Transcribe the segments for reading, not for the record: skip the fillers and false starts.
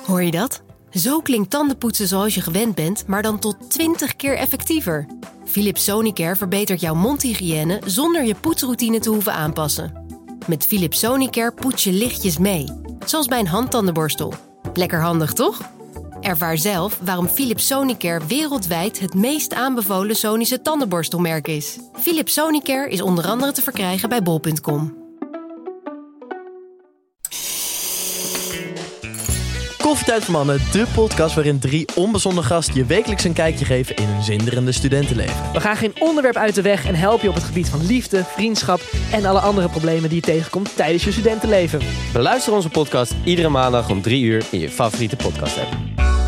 Hoor je dat? Zo klinkt tandenpoetsen zoals je gewend bent, maar dan tot 20 keer effectiever. Philips Sonicare verbetert jouw mondhygiëne zonder je poetsroutine te hoeven aanpassen. Met Philips Sonicare poets je lichtjes mee, zoals bij een handtandenborstel. Lekker handig, toch? Ervaar zelf waarom Philips Sonicare wereldwijd het meest aanbevolen Sonische tandenborstelmerk is. Philips Sonicare is onder andere te verkrijgen bij bol.com. Koffietijd voor Mannen, de podcast waarin 3 onbezonnen gasten je wekelijks een kijkje geven in hun zinderende studentenleven. We gaan geen onderwerp uit de weg en helpen je op het gebied van liefde, vriendschap en alle andere problemen die je tegenkomt tijdens je studentenleven. Beluister onze podcast iedere maandag om 3 uur in je favoriete podcast app.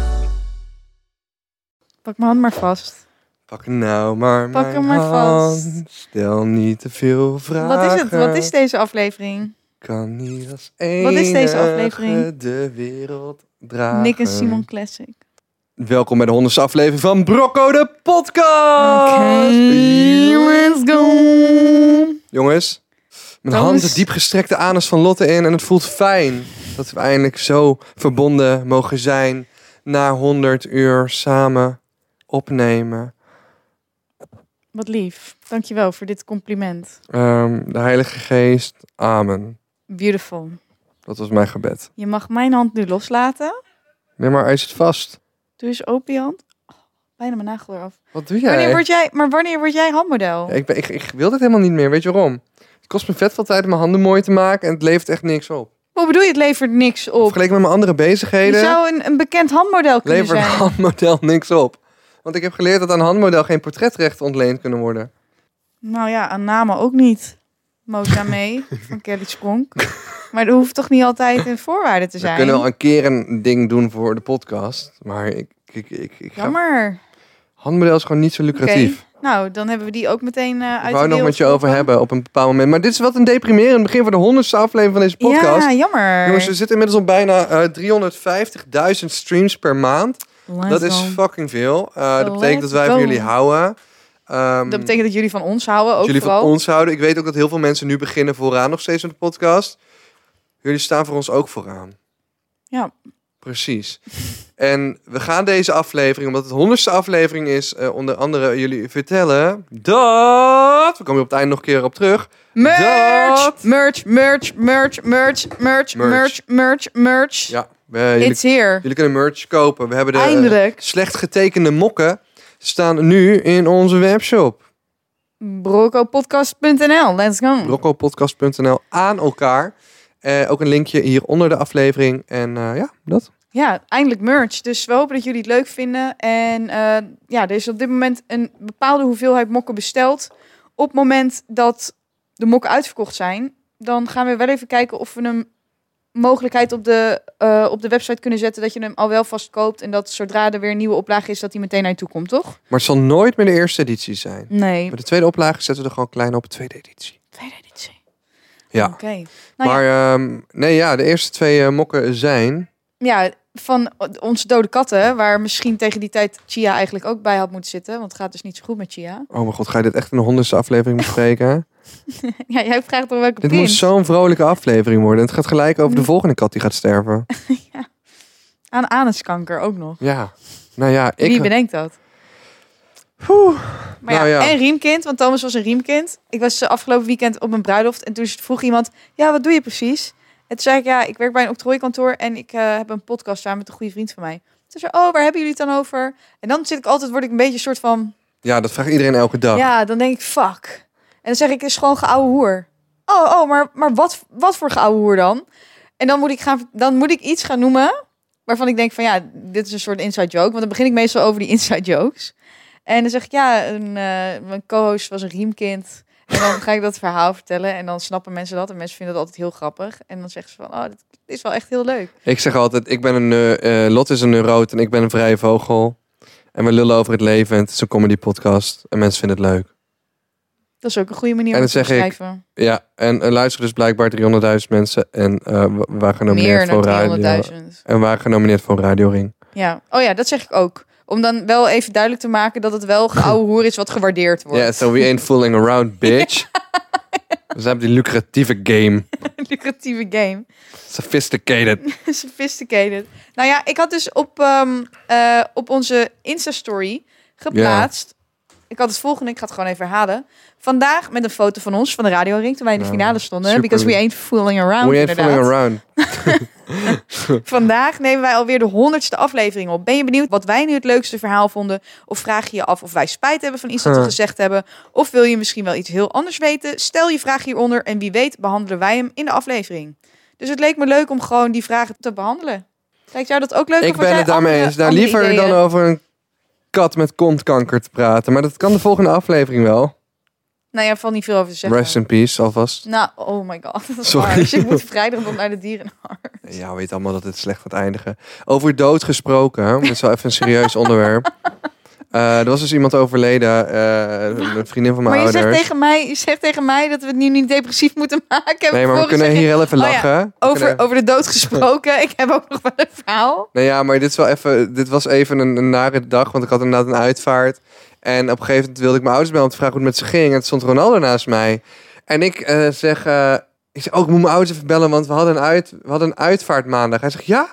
Pak mijn hand maar vast. Pak nou maar Pak mijn hem maar hand. vast. Stel niet te veel vragen. Wat is het? Wat is deze aflevering? Kan niet als enige Wat is deze aflevering? de wereld dragen. Nick en Simon Classic. Welkom bij de 100ste aflevering van Brocco de podcast. Okay, let's go. Jongens, mijn Thomas. hand de diep gestrekte anus van Lotte in. En het voelt fijn dat we eindelijk zo verbonden mogen zijn. Na 100 uur samen opnemen. Wat lief. Dankjewel voor dit compliment. De Heilige Geest, amen. Beautiful. Dat was mijn gebed. Je mag mijn hand nu loslaten. Nee, maar hij zit vast. Doe eens open je hand. Oh, bijna mijn nagel eraf. Wat doe jij? Wanneer word jij handmodel? Ja, ik wil dit helemaal niet meer. Weet je waarom? Het kost me vet veel tijd om mijn handen mooi te maken en het levert echt niks op. Hoe bedoel je, het levert niks op? Vergeleken met mijn andere Je bezigheden zou een bekend handmodel kunnen levert een zijn. handmodel niks op. Want ik heb geleerd dat aan een handmodel geen portretrechten ontleend kunnen worden. Nou ja, aan namen ook niet. Moza mee van Kelly Spronk. Maar dat hoeft toch niet altijd een voorwaarde te We zijn? kunnen wel een keer een ding doen voor de podcast. Maar ik ga... Jammer. Handmodel is gewoon niet zo lucratief. Oké. Nou, dan hebben we die ook meteen uit Ik de wou nog wereld met je over geholpen. hebben op een bepaald moment. Maar dit is wat een deprimerend begin voor de 100ste aflevering van deze podcast. Ja, jammer. Jongens, we zitten inmiddels op bijna 350.000 streams per maand. Dat is fucking veel. Dat betekent dat wij van jullie houden. Dat betekent dat jullie van ons houden, ook dat jullie vooral. van ons houden. Ik weet ook dat heel veel mensen nu beginnen vooraan nog steeds met de podcast. Jullie staan voor ons ook vooraan. Ja. Precies. En we gaan deze aflevering, omdat het 100ste aflevering is, onder andere jullie vertellen dat... We komen op het einde nog een keer op terug. Merch! Dat- Merch. Ja, jullie It's here. kunnen merch kopen. We hebben de Eindelijk. slecht getekende mokken staan nu in onze webshop. Broccopodcast.nl. Let's go. Broccopodcast.nl aan elkaar. Ook een linkje hier onder de aflevering. En ja, dat. Ja, eindelijk merch. Dus we hopen dat jullie het leuk vinden. En er is op dit moment een bepaalde hoeveelheid mokken besteld. Op het moment dat de mokken uitverkocht zijn, dan gaan we wel even kijken of we een mogelijkheid op de website kunnen zetten dat je hem al wel vast koopt. En dat zodra er weer een nieuwe oplage is, dat die meteen naar je toe komt, toch? Maar het zal nooit meer de eerste editie zijn. Nee. Bij de tweede oplage zetten we er gewoon klein op de tweede editie. Tweede editie. Ja. Oké. Nou Maar de eerste 2 mokken zijn... ja, van onze dode katten, waar misschien tegen die tijd Chia eigenlijk ook bij had moeten zitten. Want het gaat dus niet zo goed met Chia. Oh mijn god, ga je dit echt in de 100ste aflevering bespreken? Ja, jij vraagt toch welke Dit prins? moet zo'n vrolijke aflevering worden. Het gaat gelijk over de volgende kat die gaat sterven. Aan anuskanker ook nog. Ja. Nou ja, Wie bedenkt dat? Maar Nou ja. en riemkind, want Thomas was een riemkind. Ik was afgelopen weekend op een bruiloft en toen vroeg iemand, ja, wat doe je precies? En toen zei ik, ja, ik werk bij een octrooikantoor en ik heb een podcast samen met een goede vriend van mij. Toen zei waar hebben jullie het dan over? En dan word ik een beetje een soort van, Ja, dat vraagt iedereen elke dag. ja, dan denk ik, fuck. En dan zeg ik, het is gewoon geouwe hoer. Maar wat voor geouwe hoer dan? En dan moet ik iets gaan noemen waarvan ik denk van, ja, dit is een soort inside joke. Want dan begin ik meestal over die inside jokes. En dan zeg ik, ja, mijn co-host was een riemkind. En dan ga ik dat verhaal vertellen. En dan snappen mensen dat. En mensen vinden het altijd heel grappig. En dan zeggen ze van, dit is wel echt heel leuk. Ik zeg altijd, Lot is een neuroot en ik ben een vrije vogel. En we lullen over het leven en het is een comedy podcast. En mensen vinden het leuk. Dat is ook een goede manier En om dan te zeg ik, beschrijven. Ja, en luisteren dus blijkbaar 300.000 mensen. En we waren genomineerd Meer voor dan radio. 300.000. En we waren genomineerd voor Radio Ring. Ja. Oh ja, dat zeg ik ook. Om dan wel even duidelijk te maken dat het wel geouwe hoer is wat gewaardeerd wordt. Yeah, so we ain't fooling around, bitch. Ze hebben die lucratieve game. Lucratieve game. Sophisticated. Sophisticated. Nou ja, ik had dus op onze Insta-story geplaatst. Ik had het volgende, ik ga het gewoon even herhalen. Vandaag met een foto van ons, van de Radio Ring, toen wij in de finale stonden. super Because we lief. ain't fooling around, We ain't inderdaad. fooling around. Vandaag nemen wij alweer de 100ste aflevering op. Ben je benieuwd wat wij nu het leukste verhaal vonden? Of vraag je je af of wij spijt hebben van iets dat we gezegd hebben? Of wil je misschien wel iets heel anders weten? Stel je vraag hieronder en wie weet behandelen wij hem in de aflevering. Dus het leek me leuk om gewoon die vragen te behandelen. Lijkt jou dat ook leuk? Ik Of had ben jij het daarmee eens. Nou, andere liever ideeën? dan over een kat met kontkanker te praten. Maar dat kan de volgende aflevering wel. Nou ja, valt niet veel over te zeggen. Rest in peace, alvast. Nou, oh my god. Dat is Sorry. waar. Dus ik moet vrijdag nog naar de dierenarts. Ja, we weten allemaal dat het slecht gaat eindigen. Over dood gesproken. Dat is wel even een serieus onderwerp. Er was dus iemand overleden. Een vriendin van mijn Maar je ouders. zegt tegen mij dat we het nu niet depressief moeten maken. Nee, maar we Vervolgens kunnen zeg je, hier heel even oh ja, lachen. We kunnen- over de dood gesproken. Ik heb ook nog wel een verhaal. Nee, ja, maar dit was even een nare dag. Want ik had inderdaad een uitvaart. En op een gegeven moment wilde ik mijn ouders bellen om te vragen hoe het met ze ging. En het stond Ronaldo naast mij. En ik zeg, ik moet mijn ouders even bellen, want we hadden een uitvaart maandag. Hij zegt, ja?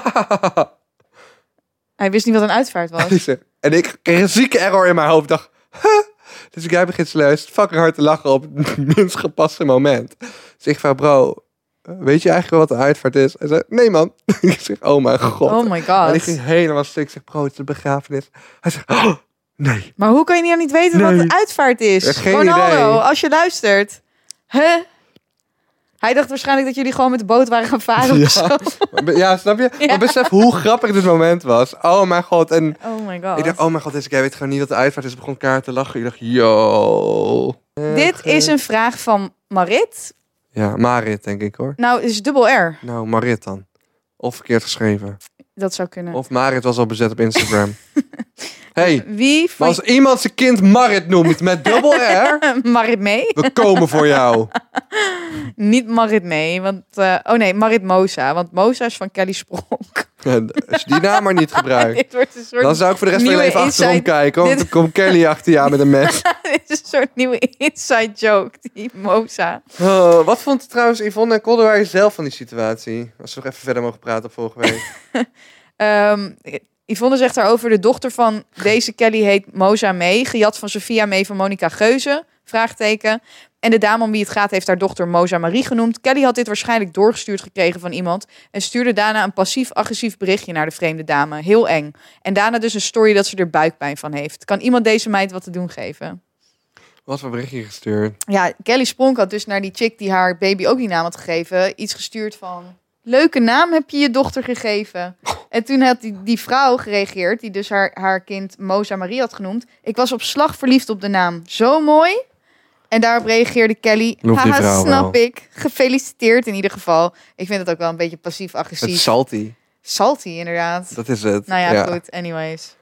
Hij wist niet wat een uitvaart was. En ik kreeg een zieke error in mijn hoofd. Dacht, huh? Dus jij begint serieus fucking hard te lachen op het minst gepaste moment. Dus ik vraag, bro, weet je eigenlijk wel wat een uitvaart is? Hij zei, nee man. Ik zeg, oh mijn god. Oh my En god. ik ging helemaal stuk. Ik zeg, bro, het is een begrafenis. Hij zegt, oh, nee. Maar hoe kan je nou niet weten Nee. wat een uitvaart is? Ja, geen Ronaldo, idee. als je luistert. Huh? Hij dacht waarschijnlijk dat jullie gewoon met de boot waren gaan varen of zo. Ja, snap je? Ja. Maar besef hoe grappig dit moment was. Oh mijn god. En Oh my god. ik dacht, oh mijn god, jij weet gewoon niet wat de uitvaart is. Ik begon elkaar te lachen. Ik dacht, yo. Dit is een vraag van Marit. Ja, Marit denk ik hoor. Nou, het is dubbel R. Nou, Marit dan. Of verkeerd geschreven. Dat zou kunnen. Of Marit was al bezet op Instagram. Hey, Wie maar van als iemand zijn kind Marit noemt met dubbel R, Marit mee? we komen voor jou. Niet Marit mee, want... Marit Mosa. Want Mosa is van Kelly Spronk. En als je die naam maar niet gebruikt, Dit wordt een soort dan zou ik voor de rest van je nieuwe leven achterom inside- kijken. Want dit- dan komt Kelly achter je aan met een mes. dit is een soort nieuwe inside joke, die Mosa. Oh, wat vond trouwens Yvonne en Kolderwij zelf van die situatie? Als we nog even verder mogen praten op vorige week. Yvonne zegt daarover, de dochter van deze Kelly heet Mosa May, gejat van Sophia May van Monica Geuze, vraagteken. En de dame om wie het gaat heeft haar dochter Mosa Marie genoemd. Kelly had dit waarschijnlijk doorgestuurd gekregen van iemand en stuurde daarna een passief-agressief berichtje naar de vreemde dame. Heel eng. En daarna dus een story dat ze er buikpijn van heeft. Kan iemand deze meid wat te doen geven? Wat voor berichtje gestuurd? Ja, Kelly Spronk had dus naar die chick die haar baby ook die naam had gegeven, iets gestuurd van... Leuke naam heb je je dochter gegeven. En toen had die vrouw gereageerd, die dus haar kind Mosa Marie had genoemd. Ik was op slag verliefd op de naam. Zo mooi. En daarop reageerde Kelly. Loef die Haha, vrouw snap wel. ik. Gefeliciteerd in ieder geval. Ik vind het ook wel een beetje Het passief-agressief. salty. Salty, inderdaad. Dat is het. Nou ja, goed. Anyways.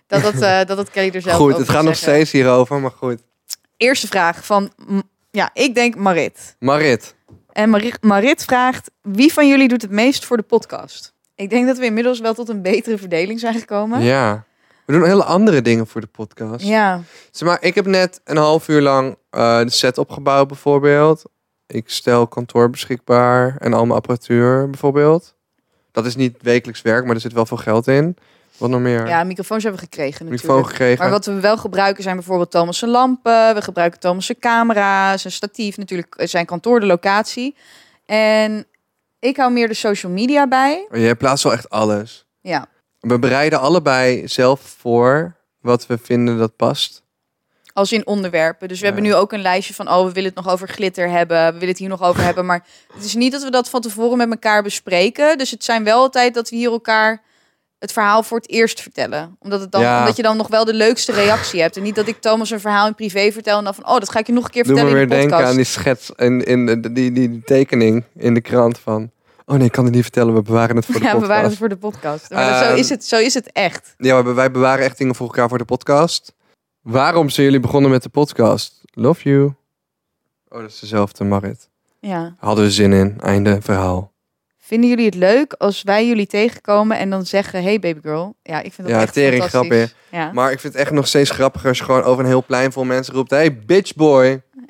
Dat Kelly er zelf Goed, over het wil gaat nog zeggen. steeds hierover, maar goed. Eerste vraag van, ik denk Marit. Marit. En Marit vraagt, wie van jullie doet het meest voor de podcast? Ik denk dat we inmiddels wel tot een betere verdeling zijn gekomen. Ja. We doen hele andere dingen voor de podcast. Ja. Zeg maar, ik heb net een half uur lang de set opgebouwd bijvoorbeeld. Ik stel kantoor beschikbaar en al mijn apparatuur bijvoorbeeld. Dat is niet wekelijks werk, maar er zit wel veel geld in. Wat nog meer? Ja, microfoons hebben we gekregen natuurlijk. Microfoon gekregen. Maar wat we wel gebruiken zijn bijvoorbeeld Thomas' lampen. We gebruiken Thomas' camera's, een statief. Natuurlijk zijn kantoor de locatie. En ik hou meer de social media bij. Je plaatst wel echt alles. Ja. We bereiden allebei zelf voor wat we vinden dat past. Als in onderwerpen. Dus we Ja. hebben nu ook een lijstje van... we willen het nog over glitter hebben. We willen het hier nog over hebben. Maar het is niet dat we dat van tevoren met elkaar bespreken. Dus het zijn wel altijd dat we hier elkaar het verhaal voor het eerst vertellen. Omdat je dan nog wel de leukste reactie hebt. En niet dat ik Thomas een verhaal in privé vertel... en dan van, dat ga ik je nog een keer Doe me vertellen weer in de denken podcast. aan die schets en die tekening in de krant van... Oh nee, ik kan het niet vertellen, we bewaren het voor de Ja, we podcast. waren het voor de podcast. Maar zo is het echt. Ja, maar wij bewaren echt dingen voor elkaar voor de podcast. Waarom zijn jullie begonnen met de podcast? Love you. Oh, dat is dezelfde, Marit. Ja. Hadden we zin in. Einde verhaal. Vinden jullie het leuk als wij jullie tegenkomen en dan zeggen... Hey baby girl. Ja, ik vind dat Ja, echt tering fantastisch. grappig. Ja. Maar ik vind het echt nog steeds grappiger als je gewoon over een heel plein vol mensen roept... Hey, bitch boy.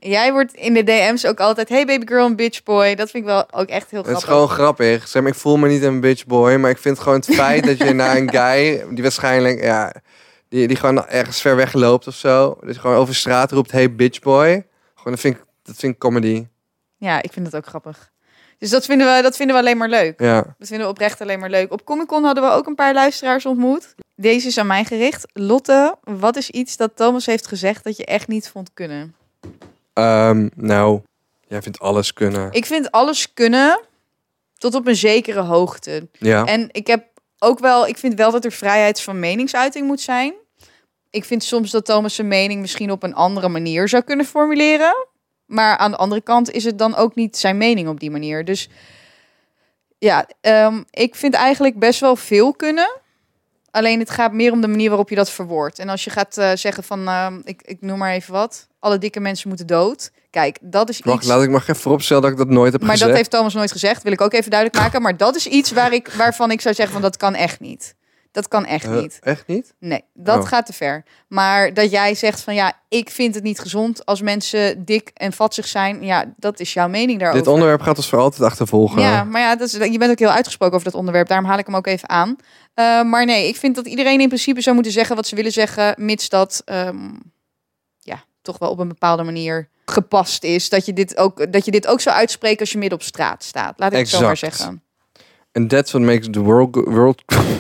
Jij wordt in de DM's ook altijd... Hey baby girl en bitch boy. Dat vind ik wel ook echt heel Het is grappig. gewoon grappig. Zeg maar, ik voel me niet een bitch boy, maar ik vind gewoon het feit dat je naar een guy die waarschijnlijk, die gewoon ergens ver weg loopt of zo, dus gewoon over straat roept, hey bitch boy. Gewoon dat vind ik comedy. Ja, ik vind het ook grappig. Dus dat vinden we alleen maar leuk. Ja. Dat vinden we oprecht alleen maar leuk. Op Comic-Con hadden we ook een paar luisteraars ontmoet. Deze is aan mij gericht. Lotte, wat is iets dat Thomas heeft gezegd dat je echt niet vond kunnen? Nou, jij vindt alles kunnen. Ik vind alles kunnen tot op een zekere hoogte. Ja. En ik vind wel dat er vrijheid van meningsuiting moet zijn. Ik vind soms dat Thomas zijn mening misschien op een andere manier zou kunnen formuleren. Maar aan de andere kant is het dan ook niet zijn mening op die manier. Dus ja, ik vind eigenlijk best wel veel kunnen. Alleen het gaat meer om de manier waarop je dat verwoordt. En als je gaat zeggen van, ik noem maar even wat. Alle dikke mensen moeten dood. Kijk, dat is Wacht, iets... laat ik maar even vooropstellen dat ik dat nooit heb Maar gezegd. dat heeft Thomas nooit gezegd. Wil ik ook even duidelijk maken. Maar dat is iets waarvan ik zou zeggen van, dat kan echt niet. Dat kan echt niet. Echt niet? Nee, dat Oh. gaat te ver. Maar dat jij zegt van ja, ik vind het niet gezond als mensen dik en vatzig zijn. Ja, dat is jouw mening daarover. Dit onderwerp gaat ons voor altijd achtervolgen. Ja, maar ja, je bent ook heel uitgesproken over dat onderwerp. Daarom haal ik hem ook even aan. Maar nee, ik vind dat iedereen in principe zou moeten zeggen wat ze willen zeggen. Mits dat toch wel op een bepaalde manier gepast is. Dat je dit ook zou uitspreken als je midden op straat staat. Laat ik het zo maar Exact. zeggen. And that's what makes the world...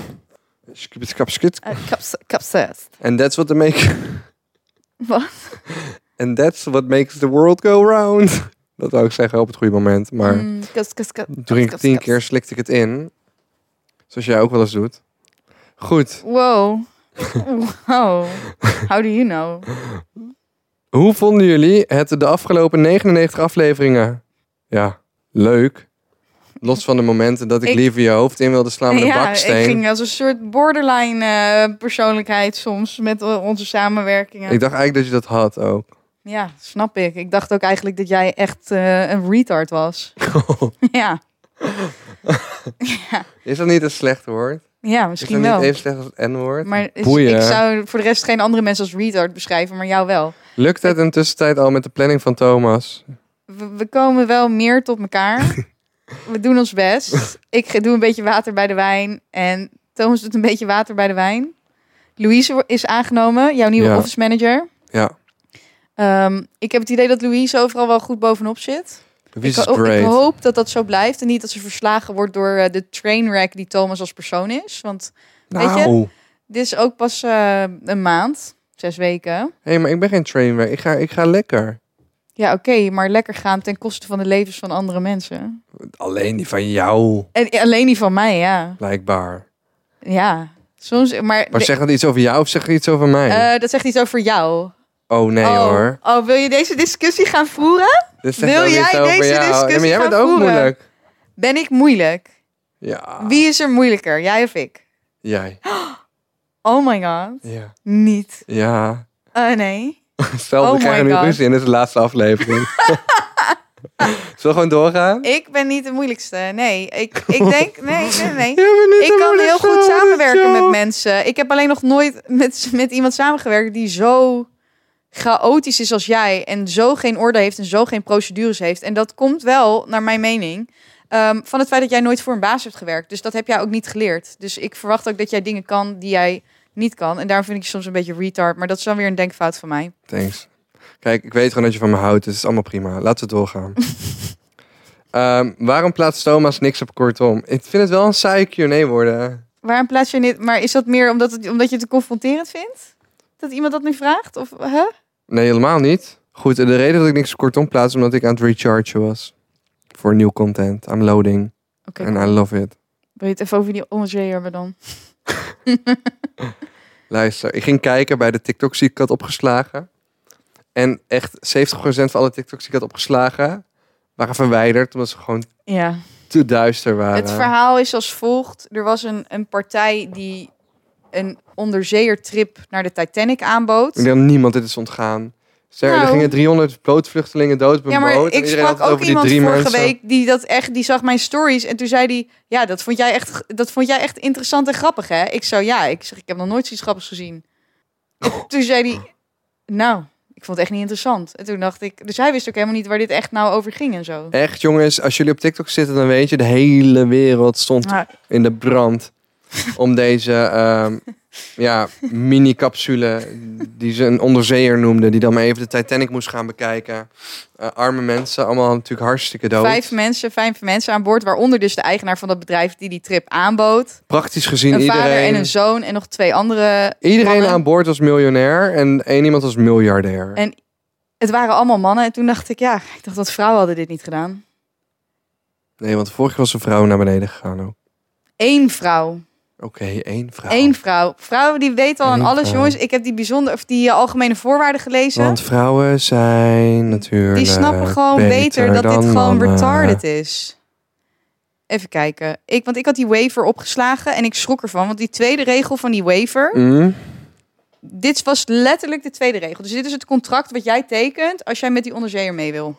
Capsized. And that's what make... Wat? And that's what makes the world go round. Dat wou ik zeggen op het goede moment. Maar toen ging ik 10 keer slikte ik het in. Zoals jij ook wel eens doet. Goed. Wow. Wow. How do you know? Hoe vonden jullie het de afgelopen 99 afleveringen? Ja, leuk. Los van de momenten dat ik liever je hoofd in wilde slaan met een baksteen. Ik ging als een soort borderline persoonlijkheid soms met onze samenwerkingen. Ik dacht eigenlijk dat je dat had ook. Ja, snap ik. Ik dacht ook eigenlijk dat jij echt een retard was. Ja. Is dat niet een slecht woord? Ja, Is misschien dat wel. niet even slecht als het N-woord? Maar Boeien. ik zou voor de rest geen andere mensen als retard beschrijven, maar jou wel. Lukt het in de tussentijd al met de planning van Thomas? We komen wel meer tot elkaar. We doen ons best. Ik doe een beetje water bij de wijn. En Thomas doet een beetje water bij de wijn. Louise is aangenomen, jouw nieuwe office manager. Ja. Ik heb het idee dat Louise overal wel goed bovenop zit. Louise is great. Ik hoop dat dat zo blijft. En niet dat ze verslagen wordt door de trainwreck die Thomas als persoon is. Want weet je, dit is ook pas een maand. 6 weken. Hé, maar ik ben geen trainwreck. Ik ga lekker. Ja, oké, maar lekker gaan ten koste van de levens van andere mensen. Alleen die van jou, En alleen die van mij, ja. blijkbaar. Ja, soms. Maar Zeg dat iets over jou of zeg het iets over mij? dat zegt iets over jou. Oh nee hoor. Oh, wil je deze discussie gaan voeren? Dit zegt Wil ook iets jij over deze jou. discussie Ja, maar jij gaan bent ook voeren? moeilijk. Ben ik moeilijk? Ja. Wie is er moeilijker, jij of ik? Jij. Oh my god. Ja. Niet. Ja. Nee. Stel, we Oh krijgen my nu God. ruzie in deze laatste aflevering. Zullen we gewoon doorgaan? Ik ben niet de moeilijkste. Nee, ik denk... Nee. Ik Ik kan heel goed samenwerken met mensen. Ik heb alleen nog nooit met iemand samengewerkt die zo chaotisch is als jij. En zo geen orde heeft en zo geen procedures heeft. En dat komt wel, naar mijn mening, van het feit dat jij nooit voor een baas hebt gewerkt. Dus dat heb jij ook niet geleerd. Dus ik verwacht ook dat jij dingen kan die jij niet kan. En daarom vind ik je soms een beetje retard. Maar dat is dan weer een denkfout van mij. Thanks. Kijk, ik weet gewoon dat je van me houdt. Dus het is allemaal prima. Laten we doorgaan. Waarom plaatst Thomas niks op kortom? Ik vind het wel een saaie Q&A worden. Waarom plaats je niet? Maar is dat meer omdat je het te confronterend vindt? Dat iemand dat nu vraagt? Of, Nee, helemaal niet. Goed, de reden dat ik niks op kortom plaats is omdat ik aan het rechargen was. Voor nieuw content. I'm loading. Oké. And I love it. Wil je het even over die onderzee hebben dan? Luister, ik ging kijken bij de TikToks die ik had opgeslagen. En echt 70% van alle TikToks die ik had opgeslagen waren verwijderd omdat ze gewoon Ja. te duister waren. Het verhaal is als volgt. Er was een partij die een onderzeeërtrip naar de Titanic aanbood. Ik denk dat niemand dit is ontgaan. Er Nou. gingen 300 bootvluchtelingen dood op een Ja, maar boot. en ik iedereen had sprak het ook over die iemand 3 vorige mensen. week die zag mijn stories en toen zei hij, ja, dat vond jij echt interessant en grappig, hè? Ik zeg, ik heb nog nooit zoiets grappigs gezien. En toen zei hij, nou, ik Ik vond het echt niet interessant. En toen dacht ik... Dus hij wist ook helemaal niet waar dit echt nou over ging en zo. Echt, jongens, als jullie op TikTok zitten, dan weet je, de hele wereld stond Maar, in de brand om deze mini-capsule die ze een onderzeeër noemde, die dan maar even de Titanic moest gaan bekijken. Arme mensen, allemaal natuurlijk hartstikke dood. 5 mensen aan boord, waaronder dus de eigenaar van dat bedrijf die trip aanbood. Praktisch gezien Een iedereen. vader en een zoon en nog 2 andere Iedereen mannen. aan boord was miljonair en één iemand was miljardair. En het waren allemaal mannen. En toen dacht ik, dat vrouwen hadden dit niet gedaan. Nee, want vorige keer was een vrouw naar beneden gegaan ook. 1 vrouw. Oké, 1 vrouw. 1 vrouw. Vrouwen die weten al aan Eén alles, vrouw. jongens. Ik heb die algemene voorwaarden gelezen. Want vrouwen zijn natuurlijk Die snappen gewoon beter dat dit dan gewoon mannen. retarded is. Even kijken. Want ik had die waiver opgeslagen en ik schrok ervan. Want die tweede regel van die waiver... Dit was letterlijk de tweede regel. Dus dit is het contract wat jij tekent als jij met die onderzeeër mee wil.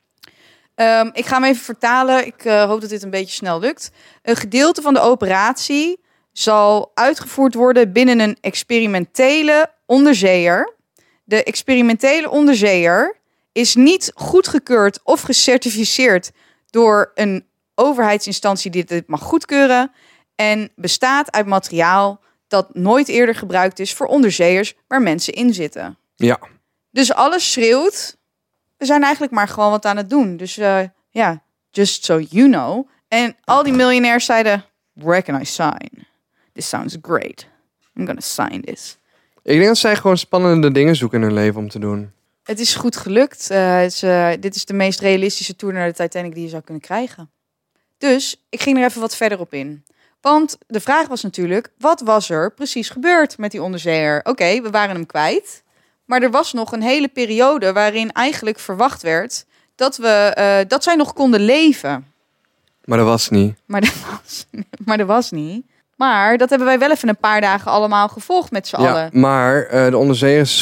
Ik ga hem even vertalen. Ik hoop dat dit een beetje snel lukt. Een gedeelte van de operatie zal uitgevoerd worden binnen een experimentele onderzeeër. De experimentele onderzeeër is niet goedgekeurd of gecertificeerd door een overheidsinstantie die dit mag goedkeuren en bestaat uit materiaal dat nooit eerder gebruikt is voor onderzeeërs waar mensen in zitten. Ja. Dus alles schreeuwt, we zijn eigenlijk maar gewoon wat aan het doen. Dus just so you know. En al die miljonairs zeiden, where can I sign? This sounds great. I'm gonna sign this. Ik denk dat zij gewoon spannende dingen zoeken in hun leven om te doen. Het is goed gelukt. Dit is de meest realistische tour naar de Titanic die je zou kunnen krijgen. Dus ik ging er even wat verder op in. Want de vraag was natuurlijk, wat was er precies gebeurd met die onderzeeër? Oké, we waren hem kwijt. Maar er was nog een hele periode waarin eigenlijk verwacht werd dat zij nog konden leven. Maar dat was niet. Maar dat was niet. Maar dat hebben wij wel even een paar dagen allemaal gevolgd met z'n allen. Maar de onderzeeër is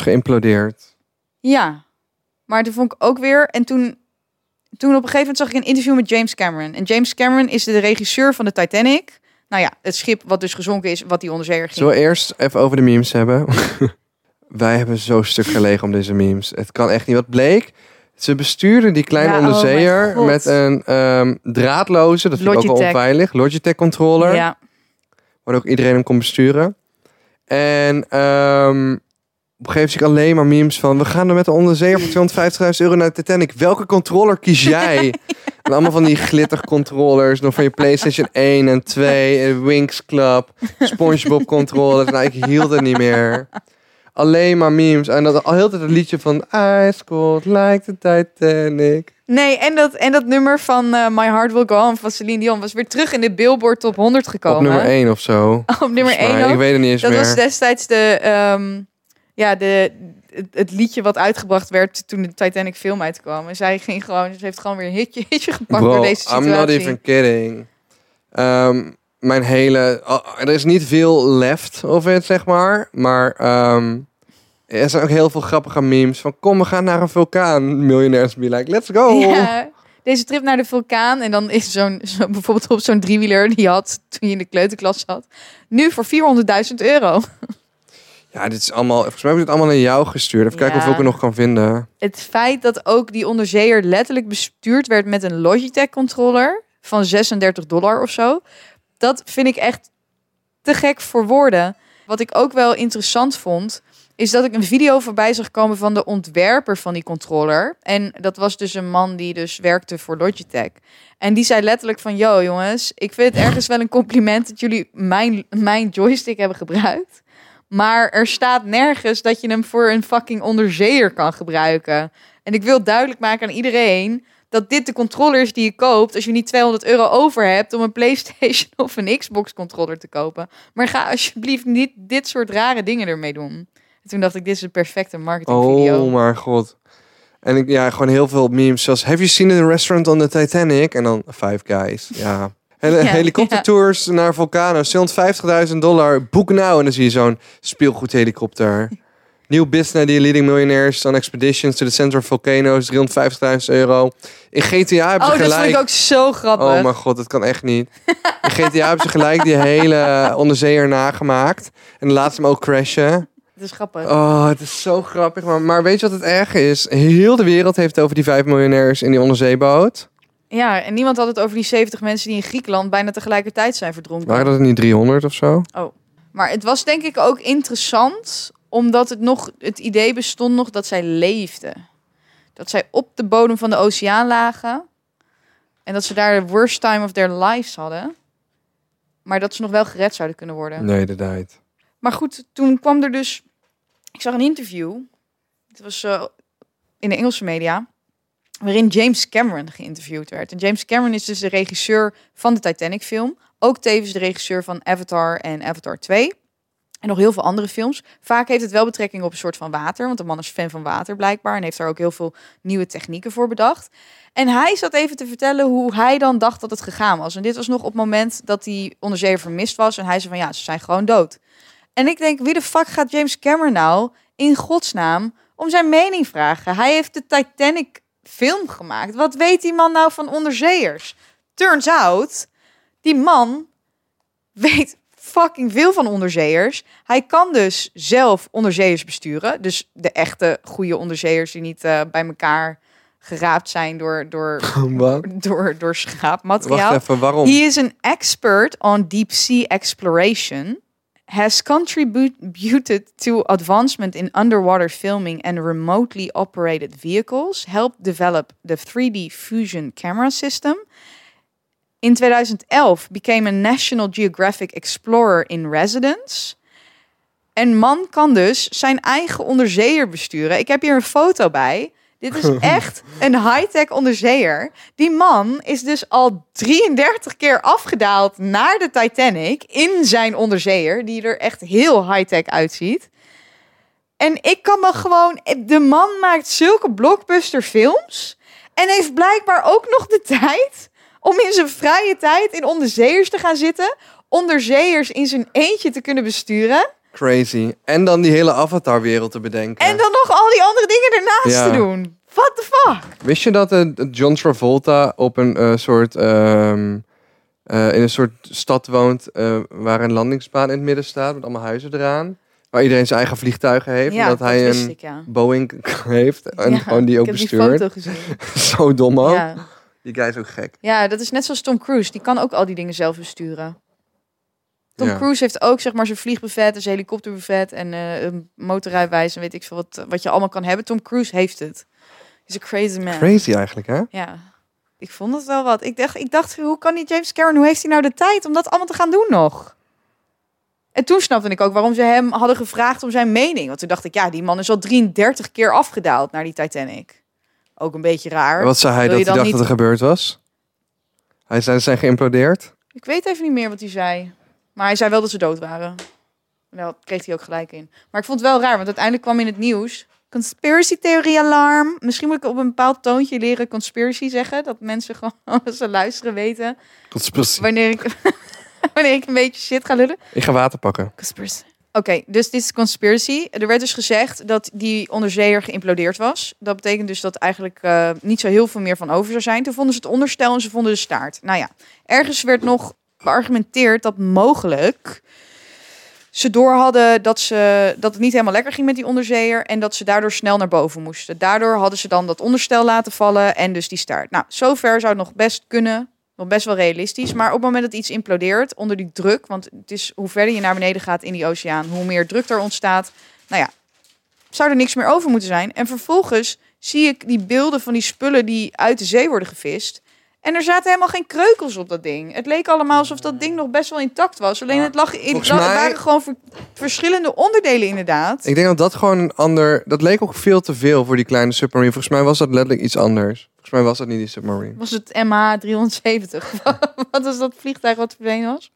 en toen op een gegeven moment zag ik een interview met James Cameron. En James Cameron is de regisseur van de Titanic. Nou ja, het schip wat dus gezonken is, wat die onderzeeër ging. Zullen we eerst even over de memes hebben? Wij hebben zo stuk gelegen om deze memes. Het kan echt niet. Wat bleek? Ze bestuurden die kleine onderzeeër met een draadloze, dat vind ik ook wel onveilig, Logitech controller. Ja. Waar ook iedereen hem kon besturen. En op een gegeven moment zie ik alleen maar memes van, we gaan er met de onderzeeër voor €250.000 naar de Titanic. Welke controller kies jij? En allemaal van die glittercontrollers, nog van je PlayStation 1 en 2, Winx Club, SpongeBob controllers. Nou, ik hield het niet meer. Alleen maar memes. En dat al heel tijd het liedje van Ice Cold Like the Titanic. Nee, en dat nummer van My Heart Will Go On van Celine Dion was weer terug in de Billboard Top 100 gekomen. Op nummer 1 of zo. Op nummer 1 ook. Ik weet het niet eens dat meer. was destijds het liedje wat uitgebracht werd toen de Titanic film uitkwam. En ze heeft gewoon weer een hitje gepakt door deze situatie. I'm not even kidding. Mijn hele... er is niet veel left of it, zeg maar. Maar er zijn ook heel veel grappige memes van, kom, we gaan naar een vulkaan. Miljonairs be like, let's go. Ja, deze trip naar de vulkaan. En dan is bijvoorbeeld op zo'n driewieler die je had toen je in de kleuterklas zat. Nu voor €400.000. Ja, dit is allemaal... Volgens mij heb ik het allemaal naar jou gestuurd. Even kijken of ik er nog kan vinden. Het feit dat ook die onderzeeër letterlijk bestuurd werd met een Logitech controller van $36 of zo. Dat vind ik echt te gek voor woorden. Wat ik ook wel interessant vond, is dat ik een video voorbij zag komen van de ontwerper van die controller. En dat was dus een man die dus werkte voor Logitech. En die zei letterlijk van, yo jongens, ik vind het ergens wel een compliment dat jullie mijn joystick hebben gebruikt. Maar er staat nergens dat je hem voor een fucking onderzeeër kan gebruiken. En ik wil duidelijk maken aan iedereen dat dit de controller is die je koopt als je niet €200 over hebt om een PlayStation of een Xbox controller te kopen. Maar ga alsjeblieft niet dit soort rare dingen ermee doen. En toen dacht ik, dit is een perfecte marketingvideo. Oh mijn god. En gewoon heel veel memes zoals, have you seen a restaurant on the Titanic? En dan Five Guys. Ja. Helikoptertours naar vulkanen, $250.000, boek nou. En dan zie je zo'n speelgoedhelikopter. New business die leading millionaires on expeditions to the center of volcanoes, €350.000. In GTA hebben ze gelijk... dat vond ik ook zo grappig. Oh mijn god, dat kan echt niet. In GTA hebben ze gelijk die hele onderzeeër nagemaakt. En laat ze hem ook crashen. Het is grappig. Oh, het is zo grappig. Maar weet je wat het erge is? Heel de wereld heeft het over die 5 miljonairs in die onderzeeboot. Ja, en niemand had het over die 70 mensen die in Griekenland bijna tegelijkertijd zijn verdronken. Waren dat niet 300 of zo? Maar het was denk ik ook interessant, omdat het idee bestond nog dat zij leefden. Dat zij op de bodem van de oceaan lagen. En dat ze daar de worst time of their lives hadden. Maar dat ze nog wel gered zouden kunnen worden. Nee, inderdaad. Maar goed, toen kwam er dus... Ik zag een interview. Het was in de Engelse media. Waarin James Cameron geïnterviewd werd. En James Cameron is dus de regisseur van de Titanic film. Ook tevens de regisseur van Avatar en Avatar 2. En nog heel veel andere films. Vaak heeft het wel betrekking op een soort van water. Want de man is fan van water blijkbaar. En heeft daar ook heel veel nieuwe technieken voor bedacht. En hij zat even te vertellen hoe hij dan dacht dat het gegaan was. En dit was nog op het moment dat die onderzeeër vermist was. En hij zei van ja, ze zijn gewoon dood. En ik denk, wie de fuck gaat James Cameron nou in godsnaam om zijn mening vragen? Hij heeft de Titanic film gemaakt. Wat weet die man nou van onderzeeërs? Turns out, die man weet fucking veel van onderzeeërs. Hij kan dus zelf onderzeeërs besturen. Dus de echte goede onderzeeërs die niet bij elkaar geraapt zijn door schaapmateriaal. Wacht even, waarom? He is an expert on deep sea exploration. Has contributed to advancement in underwater filming and remotely operated vehicles. Helped develop the 3D fusion camera system. In 2011 became a National Geographic Explorer in residence. En man kan dus zijn eigen onderzeeër besturen. Ik heb hier een foto bij. Dit is echt een high-tech onderzeeër. Die man is dus al 33 keer afgedaald naar de Titanic in zijn onderzeeër, die er echt heel high-tech uitziet. En ik kan me gewoon... De man maakt zulke blockbuster films en heeft blijkbaar ook nog de tijd om in zijn vrije tijd in onderzeeërs te gaan zitten, onderzeeërs in zijn eentje te kunnen besturen. Crazy. En dan die hele Avatar-wereld te bedenken. En dan nog al die andere dingen ernaast te doen. What the fuck? Wist je dat John Travolta op een soort... in een soort stad woont waar een landingsbaan in het midden staat met allemaal huizen eraan. Waar iedereen zijn eigen vliegtuigen heeft. Ja, en dat hij een Boeing heeft en gewoon die ook bestuurt. Ik heb die foto gezien. Zo dom ook. Ja. Die guy is ook gek. Ja, dat is net zoals Tom Cruise. Die kan ook al die dingen zelf besturen. Tom Cruise heeft ook zeg maar zijn vliegbuffet, zijn helikopterbuffet en een motorrijbewijs en weet ik veel wat je allemaal kan hebben. Tom Cruise heeft het. He's a crazy man. Crazy eigenlijk, hè? Ja. Ik vond het wel wat. Ik dacht, hoe kan die James Cameron, hoe heeft hij nou de tijd om dat allemaal te gaan doen nog? En toen snapte ik ook waarom ze hem hadden gevraagd om zijn mening. Want toen dacht ik, ja, die man is al 33 keer afgedaald naar die Titanic. Ook een beetje raar. Wat zei hij dat hij dacht dat er gebeurd was? Hij zei, ze zijn geïmplodeerd? Ik weet even niet meer wat hij zei. Maar hij zei wel dat ze dood waren. Nou, kreeg hij ook gelijk in. Maar ik vond het wel raar, want uiteindelijk kwam in het nieuws... Conspiracy theorie alarm. Misschien moet ik op een bepaald toontje leren conspiracy zeggen. Dat mensen gewoon, als ze luisteren, weten... Conspiracy. Wanneer ik een beetje shit ga lullen. Ik ga water pakken. Conspiracy. Oké, dus dit is conspiracy. Er werd dus gezegd dat die onderzeeër geïmplodeerd was. Dat betekent dus dat eigenlijk niet zo heel veel meer van over zou zijn. Toen vonden ze het onderstel en ze vonden de staart. Nou ja, ergens werd nog beargumenteerd dat mogelijk ze door hadden dat het niet helemaal lekker ging met die onderzeeër en dat ze daardoor snel naar boven moesten. Daardoor hadden ze dan dat onderstel laten vallen en dus die staart. Nou, zover zou het nog best kunnen. Nog best wel realistisch. Maar op het moment dat iets implodeert onder die druk, want het is hoe verder je naar beneden gaat in die oceaan, hoe meer druk er ontstaat. Nou ja, zou er niks meer over moeten zijn. En vervolgens zie ik die beelden van die spullen die uit de zee worden gevist. En er zaten helemaal geen kreukels op dat ding. Het leek allemaal alsof dat ding nog best wel intact was. Alleen het waren gewoon verschillende onderdelen inderdaad. Ik denk dat dat gewoon een ander... Dat leek ook veel te veel voor die kleine submarine. Volgens mij was dat letterlijk iets anders. Volgens mij was dat niet die submarine. Was het MH370? Wat was dat vliegtuig wat verdwenen was?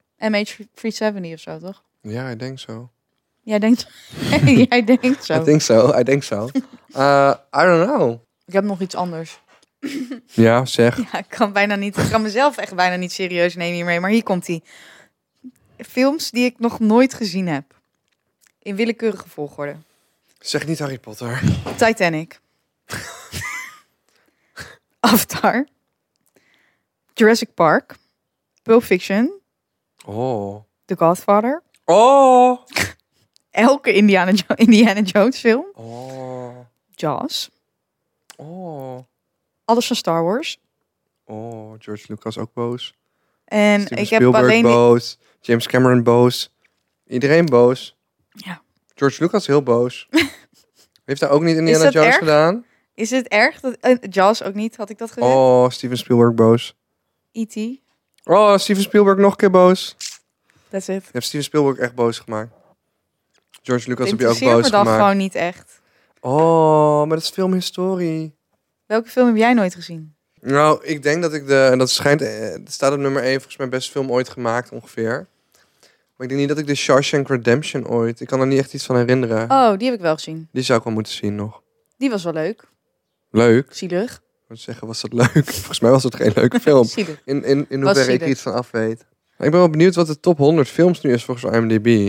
MH370 of zo, toch? Ja, ik denk zo. Jij denkt Jij denkt zo. I think so. I don't know. Ik heb nog iets anders. Ja, zeg. Ja, ik kan mezelf echt bijna niet serieus nemen hiermee. Maar hier komt hij. Films die ik nog nooit gezien heb. In willekeurige volgorde. Zeg niet Harry Potter. Titanic. Avatar. Jurassic Park. Pulp Fiction. Oh. The Godfather. Oh. elke Indiana Jones film. Oh. Jaws. Oh. Alles van Star Wars. Oh, George Lucas ook boos. En Steven ik heb Spielberg alleen... boos. James Cameron boos. Iedereen boos. Ja. George Lucas heel boos. Heeft hij ook niet Indiana dat Jones erg? gedaan? Is het erg? Jaws ook niet, had ik dat gezegd? Oh, Steven Spielberg boos. E.T. Oh, Steven Spielberg nog een keer boos. That's it. Je hebt Steven Spielberg echt boos gemaakt. George Lucas heb je ook Interesseert boos me dan gemaakt. gewoon niet echt. Oh, maar dat is filmhistorie. Welke film heb jij nooit gezien? Nou, ik denk dat ik en dat schijnt, het staat op nummer 1, volgens mij beste film ooit gemaakt ongeveer. Maar ik denk niet dat ik de Shawshank Redemption ooit, ik kan er niet echt iets van herinneren. Oh, die heb ik wel gezien. Die zou ik wel moeten zien nog. Die was wel leuk. Leuk. Zielig. Ik moet zeggen, was dat leuk? Volgens mij was het geen leuke film. Zielig. In hoeverre ik zielig. er iets van af weet. Ik ben wel benieuwd wat de top 100 films nu is volgens IMDb.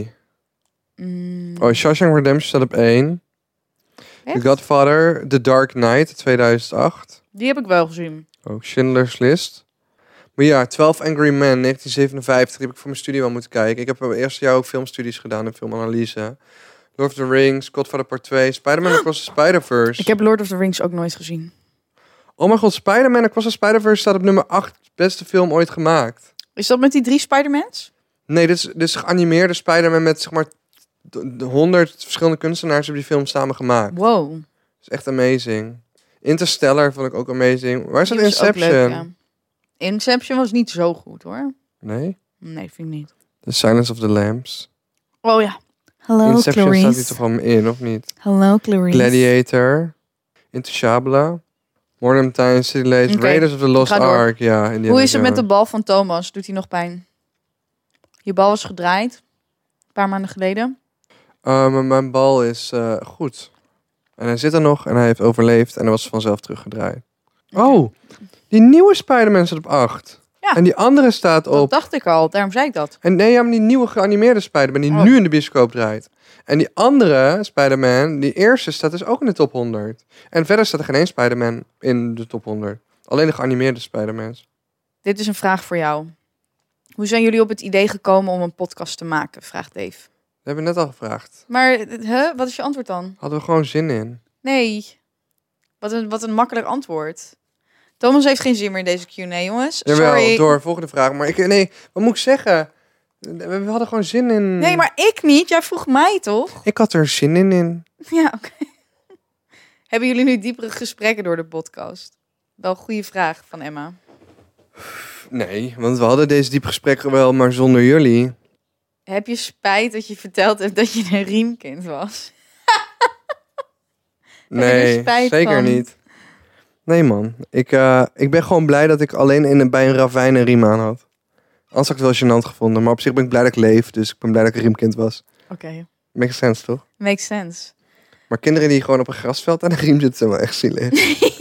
Oh, Shawshank Redemption staat op 1. Echt? The Godfather, The Dark Knight, 2008. Die heb ik wel gezien. Ook Schindler's List. Maar ja, 12 Angry Men, 1957. Die heb ik voor mijn studie wel moeten kijken. Ik heb het eerste jaar ook filmstudies gedaan en filmanalyse. Lord of the Rings, Godfather Part 2, Spider-Man Across the Spider-Verse. Ik heb Lord of the Rings ook nooit gezien. Oh mijn god, Spider-Man Across the Spider-Verse staat op nummer 8. Beste film ooit gemaakt. Is dat met die 3 Spider-Mans? Nee, dit is geanimeerde Spider-Man met zeg maar 100 verschillende kunstenaars hebben die film samen gemaakt. Wow. Dat is echt amazing. Interstellar vond ik ook amazing. Waar is dat Die was ook Inception? leuk, ja. Inception was niet zo goed hoor. Nee? Nee, vind ik niet. The Silence of the Lambs. Oh ja. Hallo Inception staat hier toch wel in, of niet? Hallo Clarice. Gladiator. Intouchable. Modern Times, City Lights, Oké, Raiders of the Lost ga door. Ark. Ja, Indiana Hoe is het met de Jones. bal van Thomas? Doet hij nog pijn? Je bal was gedraaid. Een paar maanden geleden. Mijn bal is goed. En hij zit er nog en hij heeft overleefd en hij was vanzelf teruggedraaid. Oh, die nieuwe Spider-Man staat op 8. Ja. En die andere staat Dat op... dacht ik al, daarom zei ik dat. En nee, ja, maar die nieuwe geanimeerde Spider-Man die Oh. nu in de bioscoop draait. En die andere Spider-Man, die eerste, staat dus ook in de top 100. En verder staat er geen één Spider-Man in de top 100. Alleen de geanimeerde Spider-Mans. Dit is een vraag voor jou. Hoe zijn jullie op het idee gekomen om een podcast te maken? Vraagt Dave. Dat hebben we net al gevraagd. Maar, wat is je antwoord dan? Hadden we gewoon zin in. Nee. Wat een makkelijk antwoord. Thomas heeft geen zin meer in deze Q&A, jongens. Jawel, Sorry. door. Volgende vraag. Maar nee, wat moet ik zeggen? We hadden gewoon zin in... Nee, maar ik niet. Jij vroeg mij toch? Ik had er zin in. Ja, oké. Hebben jullie nu diepere gesprekken door de podcast? Wel een goede vraag van Emma. Nee, want we hadden deze diep gesprekken wel, maar zonder jullie. Heb je spijt dat je verteld hebt dat je een riemkind was? Heb je er Nee, spijt zeker van? niet. Nee man, ik ben gewoon blij dat ik alleen bij een ravijn een riem aan had. Anders had ik het wel gênant gevonden, maar op zich ben ik blij dat ik leef, dus ik ben blij dat ik een riemkind was. Oké. Makes sense, toch? Makes sense. Maar kinderen die gewoon op een grasveld aan een riem zitten, zijn wel echt zielig.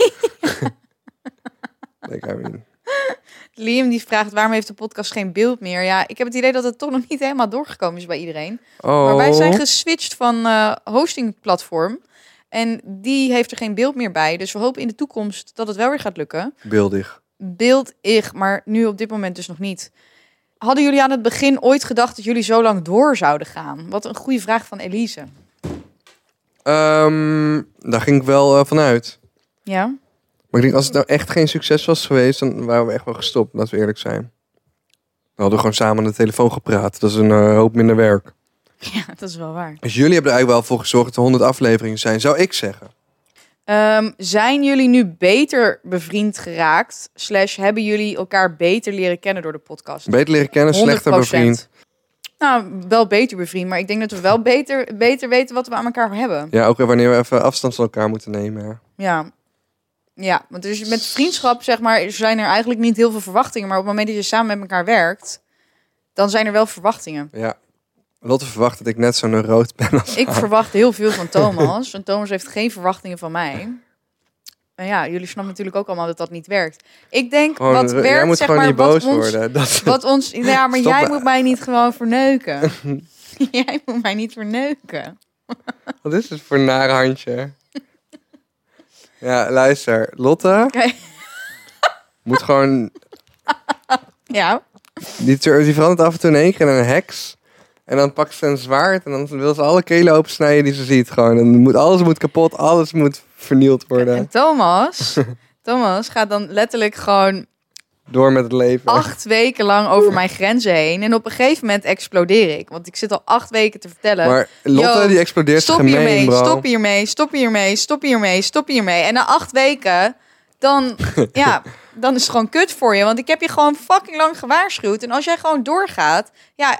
Like, I mean. Liam die vraagt, waarom heeft de podcast geen beeld meer? Ja, ik heb het idee dat het toch nog niet helemaal doorgekomen is bij iedereen. Oh. Maar wij zijn geswitcht van hostingplatform. En die heeft er geen beeld meer bij. Dus we hopen in de toekomst dat het wel weer gaat lukken. Beeldig. Beeldig, maar nu op dit moment dus nog niet. Hadden jullie aan het begin ooit gedacht dat jullie zo lang door zouden gaan? Wat een goede vraag van Elise. Daar ging ik wel vanuit. Ja? Maar ik denk, als het nou echt geen succes was geweest, dan waren we echt wel gestopt, laten we eerlijk zijn. Dan hadden we gewoon samen aan de telefoon gepraat. Dat is een hoop minder werk. Ja, dat is wel waar. Dus jullie hebben er eigenlijk wel voor gezorgd dat er 100 afleveringen zijn, zou ik zeggen. Zijn jullie nu beter bevriend geraakt? / hebben jullie elkaar beter leren kennen door de podcast? Beter leren kennen, slechter 100%. bevriend. Nou, wel beter bevriend, maar ik denk dat we wel beter weten wat we aan elkaar hebben. Ja, ook wanneer we even afstand van elkaar moeten nemen. Ja. Ja, want dus met vriendschap, zeg maar, zijn er eigenlijk niet heel veel verwachtingen. Maar op het moment dat je samen met elkaar werkt, dan zijn er wel verwachtingen. Ja. Lotte verwacht dat ik net zo'n rood ben als Ik haar. verwacht heel veel van Thomas. En Thomas heeft geen verwachtingen van mij. En ja, jullie snappen natuurlijk ook allemaal dat dat niet werkt. Ik denk, Gewoon, wat werkt, jij moet zeg gewoon maar, niet boos wat ons... worden. Dat, Wat ons, ja, maar Stop. jij moet mij niet gewoon verneuken. Jij moet mij niet verneuken. Wat is het voor een nare handje? Ja, luister. Lotte Oké. moet gewoon... Ja. Die verandert af en toe in één keer in een heks. En dan pakt ze een zwaard en dan wil ze alle kelen opensnijden die ze ziet. Gewoon. En alles moet kapot, alles moet vernield worden. En Thomas gaat dan letterlijk gewoon Door met het leven. 8 weken lang over mijn grenzen heen. En op een gegeven moment explodeer ik. Want ik zit al 8 weken te vertellen. Maar Lotte Yo, die explodeert stop gemeen, hiermee, bro. stop hiermee, stop hiermee, stop hiermee, stop hiermee. En na 8 weken, dan is het gewoon kut voor je. Want ik heb je gewoon fucking lang gewaarschuwd. En als jij gewoon doorgaat,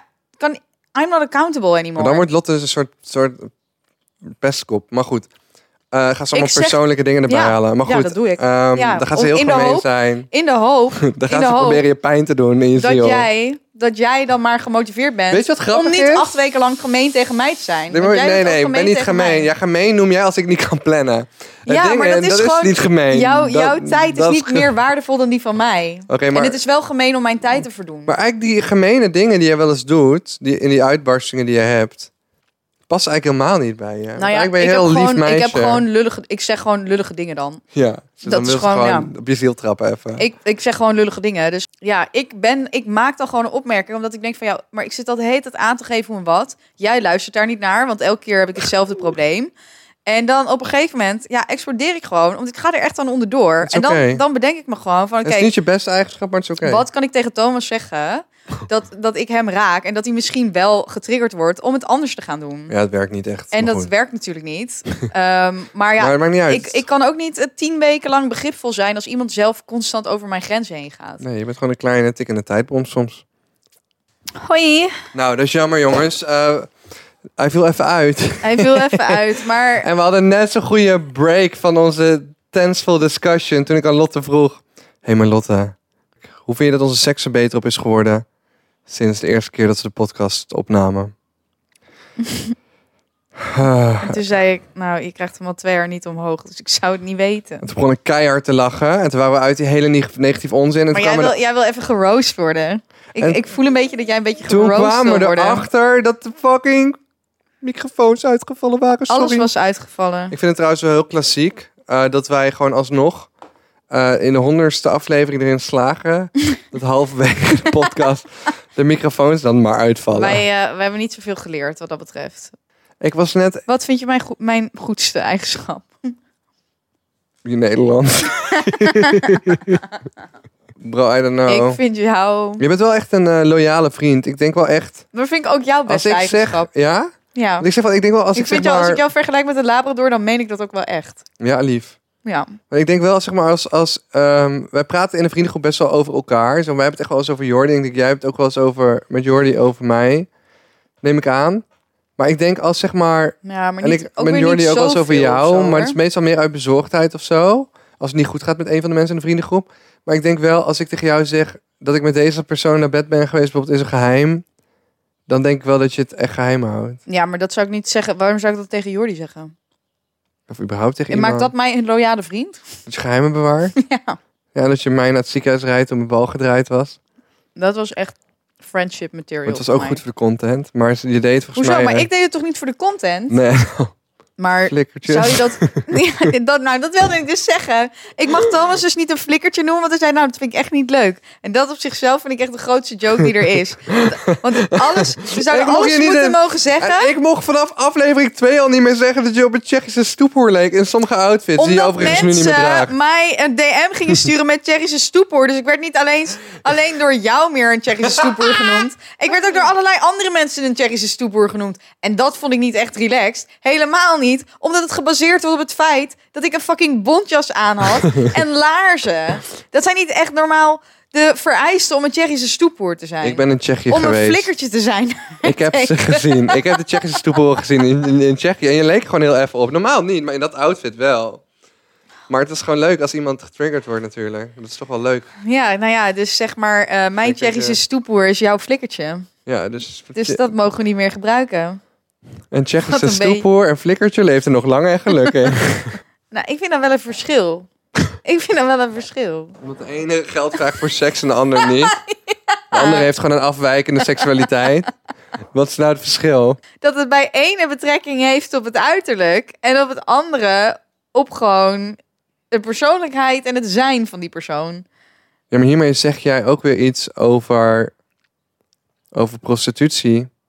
I'm not accountable anymore. Maar dan wordt Lotte dus een soort pestkop. Maar goed. Ga ze allemaal Ik zeg- persoonlijke dingen erbij halen. Maar goed, dat doe ik. dan gaat ze heel in de gemeen hoop- zijn. In de hoop Dan gaat ze proberen je pijn te doen in je ziel. dat jij dan maar gemotiveerd bent. Weet je wat grappig om niet is? 8 weken lang gemeen tegen mij te zijn. Nee, Want jij bent ook ik ben niet tegen gemeen. mij. Ja, gemeen noem jij als ik niet kan plannen. Ja, maar dat is gewoon niet gemeen. Jouw tijd is dat niet meer waardevol dan die van mij. Oké, maar, En het is wel gemeen om mijn tijd te verdoen. maar eigenlijk die gemene dingen die je wel eens doet, in die uitbarstingen die je hebt, passen eigenlijk helemaal niet bij je. Want eigenlijk ben je heel lief meisje. Ik zeg gewoon lullige dingen dan. Ja, dus Dat dan is wil ze gewoon, gewoon op je ziel trappen even. Ik zeg gewoon lullige dingen. Dus ja, ik maak dan gewoon een opmerking. Omdat ik denk van, maar ik zit al de hele tijd aan te geven hoe en wat. Jij luistert daar niet naar, want elke keer heb ik hetzelfde probleem. En dan op een gegeven moment, explodeer ik gewoon. Want ik ga er echt aan onderdoor. Het is En dan bedenk ik me gewoon van, Het is niet je beste eigenschap, maar het is oké. wat kan ik tegen Thomas zeggen dat ik hem raak en dat hij misschien wel getriggerd wordt om het anders te gaan doen? Ja, het werkt niet echt. En maar dat goed. werkt natuurlijk niet. Maar ja, Maar het maakt niet uit. ik kan ook niet 10 weken lang begripvol zijn als iemand zelf constant over mijn grenzen heen gaat. Nee, je bent gewoon een kleine tikkende tijdbom soms. Hoi. Nou, dat is jammer, jongens. Hij viel even uit. Hij viel even uit, maar En we hadden net zo'n goede break van onze tenseful discussion toen ik aan Lotte vroeg: Hé, maar Lotte, hoe vind je dat onze seks er beter op is geworden sinds de eerste keer dat ze de podcast opnamen? en toen zei ik, nou, je krijgt hem al 2 jaar niet omhoog, dus ik zou het niet weten. En toen begon ik keihard te lachen. En toen waren we uit die hele negatieve onzin. En Maar toen jij wil even geroost worden. En Ik voel een beetje dat jij een beetje toen geroost kwamen wil we worden. erachter dat de fucking microfoons uitgevallen waren. Sorry. Alles was uitgevallen. Ik vind het trouwens wel heel klassiek dat wij gewoon alsnog in de 100ste aflevering erin slagen dat halverwege de podcast de microfoons dan maar uitvallen. Wij hebben niet zoveel geleerd wat dat betreft. Ik was net Wat vind je mijn goedste eigenschap? in Nederland. Bro, I don't know. Ik vind jou... Je bent wel echt een loyale vriend. Ik denk wel echt. Dat vind ik ook jouw Als beste ik eigenschap. zeg, ja? Ja. Want ik zeg wel, ik denk wel als ik zeg vind jou, maar. als ik jou vergelijk met een Labrador, dan meen ik dat ook wel echt. Ja, lief. Ja. Maar ik denk wel, zeg maar, wij praten in de vriendengroep best wel over elkaar. Zo, wij hebben het echt wel eens over Jordi. Ik denk, jij hebt het ook wel eens met Jordi over mij. Neem ik aan. Maar ik denk als zeg maar. Ja, maar En niet, ik ook met weer Jordi niet ook wel eens over zoveel jou. of zo, Maar hoor. het is meestal meer uit bezorgdheid of zo. Als het niet goed gaat met een van de mensen in de vriendengroep. Maar ik denk wel, als ik tegen jou zeg dat ik met deze persoon naar bed ben geweest, bijvoorbeeld is een geheim. Dan denk ik wel dat je het echt geheim houdt. Ja, maar dat zou ik niet zeggen. Waarom zou ik dat tegen Jordi zeggen? Of überhaupt tegen En iemand. maakt dat mij een loyale vriend? Dat je geheimen bewaart. Ja. Ja, dat je mij naar het ziekenhuis rijdt om mijn bal gedraaid was. Dat was echt friendship material. Maar het was ook voor goed mij. voor de content. Maar je deed het volgens Hoezo? mij... Maar ik deed het toch niet voor de content? Nee, Maar flikkertjes. zou je dat... Ja, dat wilde ik dus zeggen. Ik mag Thomas dus niet een flikkertje noemen, want hij zei, nou, dat vind ik echt niet leuk. En dat op zichzelf vind ik echt de grootste joke die er is. Want alles, we zouden Ik mocht alles je niet moeten in- mogen zeggen. En ik mocht vanaf aflevering 2 al niet meer zeggen dat je op een Tsjechische stoephoer leek in sommige outfits die je Omdat overigens nu niet meer mensen draagt. mij een DM gingen sturen met Tsjechische stoephoer. Dus ik werd niet alleen door jou meer een Tsjechische stoephoer genoemd. Ik werd ook door allerlei andere mensen een Tsjechische stoephoer genoemd. En dat vond ik niet echt relaxed. Helemaal niet. Omdat het gebaseerd was op het feit dat ik een fucking bontjas aan had. En laarzen. Dat zijn niet echt normaal de vereisten om een Tsjechische stoephoer te zijn. Ik ben in Tsjechië om geweest. een flikkertje te zijn. Ik heb ze gezien. Ik heb de Tsjechische stoephoer gezien in Tsjechië. En je leek gewoon heel even op. Normaal niet, maar in dat outfit wel. Maar het is gewoon leuk als iemand getriggerd wordt natuurlijk. Dat is toch wel leuk. Ja, nou ja, dus zeg maar, mijn Flikkertje. Tsjechische stoephoer is jouw flikkertje. Ja, dus Dat mogen we niet meer gebruiken. een Tsjechische Wat een stoephoer en flikkertje leeft er nog lang en gelukkig. Nou, ik vind dat wel een verschil. Omdat de ene geld vraagt voor seks en de ander niet. De andere heeft gewoon een afwijkende seksualiteit. Wat is nou het verschil? Dat het bij ene betrekking heeft op het uiterlijk en op het andere op gewoon de persoonlijkheid en het zijn van die persoon. Ja, maar hiermee zeg jij ook weer iets over prostitutie.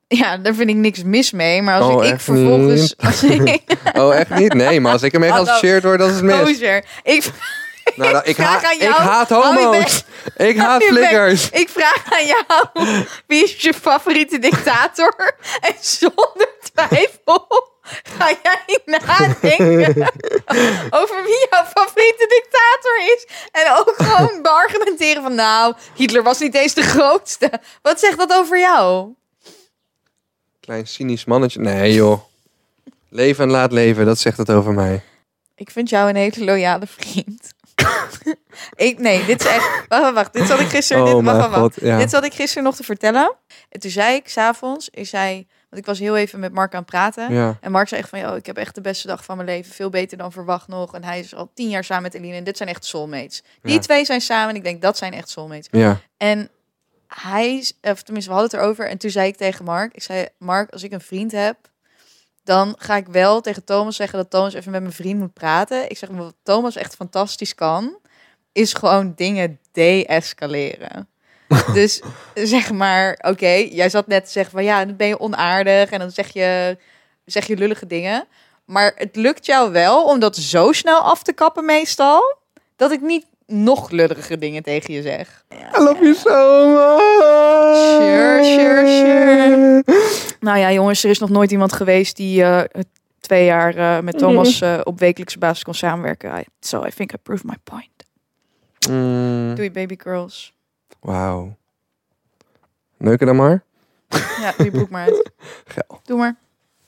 Ja, daar vind ik niks mis mee. Maar als ik echt vervolgens... niet? Als ik, Oh, echt niet? Nee, maar als ik ermee geassocieerd word, dan is het mis. gozer, Nou, ik vraag aan jou, haat hou je homo's. Ik haat je bek. flikkers. Ik vraag aan jou, wie is je favoriete dictator? En zonder twijfel ga jij nadenken over wie jouw favoriete dictator is. En ook gewoon beargumenteren van, nou, Hitler was niet eens de grootste. Wat zegt dat over jou? Klein cynisch mannetje. Nee, joh. Leven en laat leven, dat zegt het over mij. Ik vind jou een hele loyale vriend. Nee, dit is echt... Wacht. Dit zat ik gisteren... Wacht. God, ja. Dit zat ik gisteren nog te vertellen. En toen zei ik s'avonds... Want ik was heel even met Mark aan het praten. Ja. En Mark zei echt van... Yo, ik heb echt de beste dag van mijn leven. Veel beter dan verwacht nog. En hij is al 10 jaar samen met Eline. En dit zijn echt soulmates. Die twee zijn samen. En ik denk, dat zijn echt soulmates. Ja. En tenminste, we hadden het erover. En toen zei ik tegen Mark... Ik zei, Mark, als ik een vriend heb... Dan ga ik wel tegen Thomas zeggen dat Thomas even met mijn vriend moet praten. Ik zeg, wat Thomas echt fantastisch kan, is gewoon dingen de-escaleren. Dus zeg maar, oké, jij zat net te zeggen van ja, dan ben je onaardig en dan zeg je lullige dingen. Maar het lukt jou wel om dat zo snel af te kappen meestal, dat ik niet nog lullige dingen tegen je zeg. I love you so much. Sure. Nou ja, jongens, er is nog nooit iemand geweest die 2 jaar met Thomas op wekelijkse basis kon samenwerken. So I think I proved my point. Doei, baby girls. Wauw. Neuken dan maar. Ja, doe je broek maar uit. Geil. Doe maar.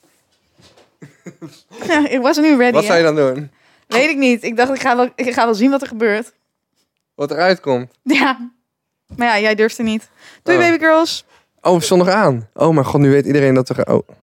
Ja, ik was nu ready. Wat zou je dan doen? Weet ik niet. Ik dacht, ik ga wel zien wat er gebeurt. Wat eruit komt? Ja. Maar ja, jij durft er niet. Doei, Oh. baby girls. Oh, we stonden nog aan. Oh mijn god, nu weet iedereen dat we gaan... Oh.